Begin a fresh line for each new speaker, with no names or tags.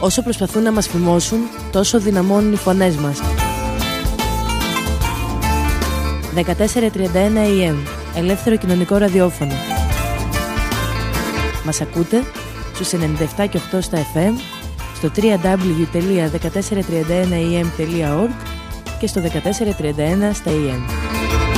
Όσο προσπαθούν να μας φημώσουν, τόσο δυναμώνουν οι φωνές μας. 1431 AM, ελεύθερο κοινωνικό ραδιόφωνο. Μας ακούτε στους 97 και 8 στα FM, στο www.1431am.org και στο 1431 στα AM.